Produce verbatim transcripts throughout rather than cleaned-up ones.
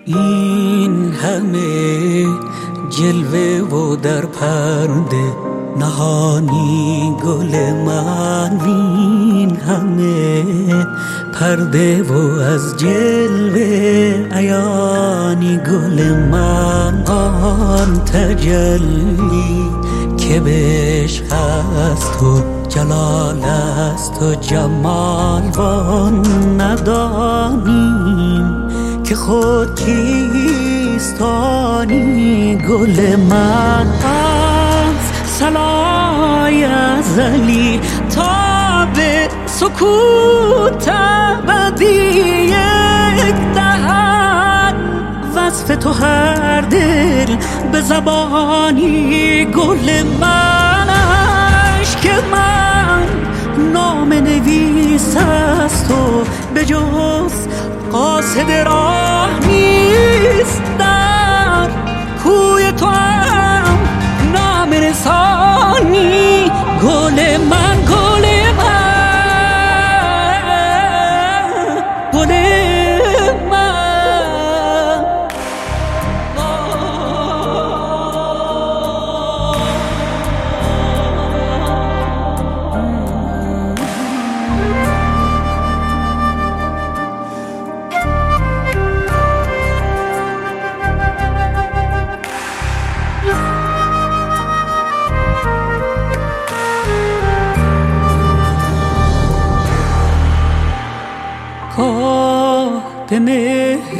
این همه جلوه و در پرده نهانی گل من، این همه پرده و از جلوه عیانی گل من. آن تجلی که بهش هست و جلال است و جمال وان ندانیم که خود کیستانی گل من. از صلای ازلی تا به سکوت ابدی یک دهن وصف تو هر دل به زبانی گل من. عشق من نام نویس است و به جز قاصد راه نیست، در کوی تو هم نام رسانی گل من. گل من گل من به مهر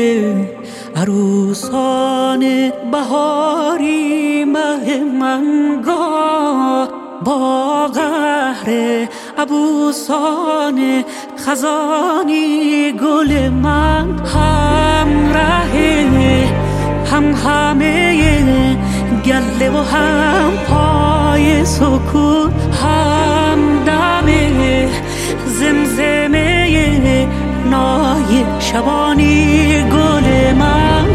عروسان بهاری مه منگاه، با قهر عبوسان خزانی گل من. همراه هم همه گله و هم پای سکون، هم دم زمزمه نای شبانی گل من.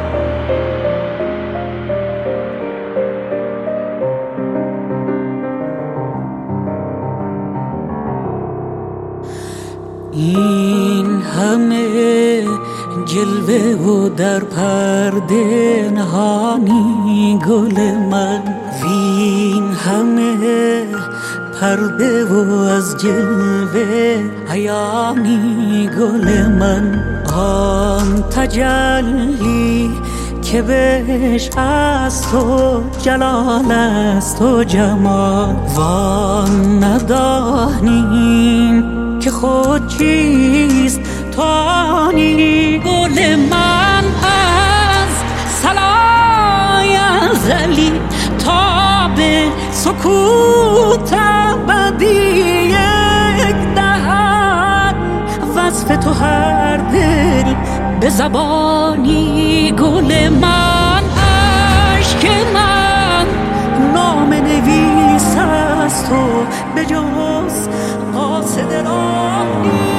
این همه جلوه و در پرده نهانی گل من، وین همه پرده و از جلوه عیانی گل من. آن تجلی که بهش است و جلال است و جمال وان ندانیم که خود چیست توانی گل من. از صلای ازلی تا به سکوت ابدی یک دهن وصف تو هر دل به زبانی گل من. عشق من نام نویس است و به جز قاصد راه نیست.